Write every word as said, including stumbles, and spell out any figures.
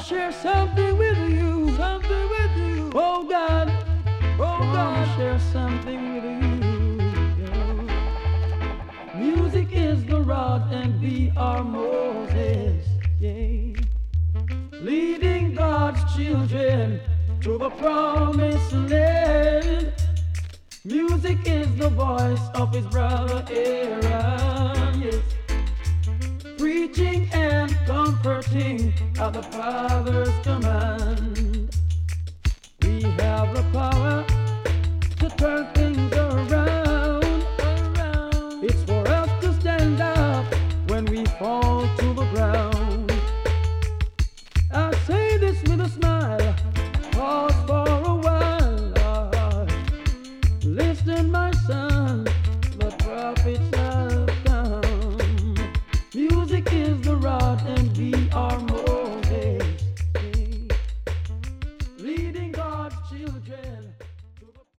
share something with you, something with you. Oh God, oh God, share something with you. Yeah. Music is the rod and we are Moses. Yeah. Leading God's children to the promised land. Music is the voice of his brother Aaron, yes. Preaching and comforting at the Father's command. We have the power to turn things around, around. It's for us to stand up when we fall to the ground. I say this with a smile, pause for a while. Listen, my son, the prophets have come. Music is the rod and we are Moses, leading God's children.